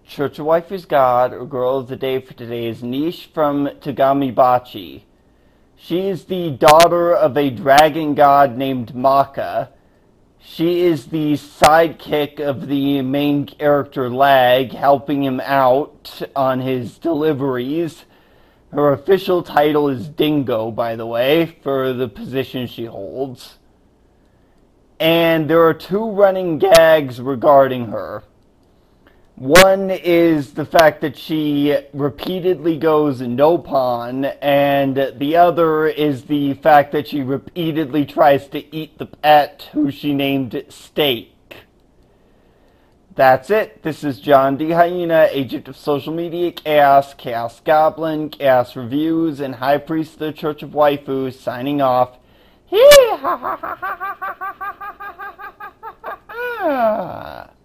Church of Waifu's God, or Girl of the Day for today, is Niche from Tagamibachi. She is the daughter of a dragon god named Maka. She is the sidekick of the main character Lag, helping him out on his deliveries. Her official title is Dingo, by the way, for the position she holds. And there are two running gags regarding her. One is the fact that she repeatedly goes Nopon, and the other is the fact that she repeatedly tries to eat the pet who she named Steak. That's it. This is John D. Hyena, agent of social media, Chaos Goblin, Chaos Reviews, and High Priest of the Church of Waifu, signing off. Hee ha ha ha ha ha ha ha ha ha ha.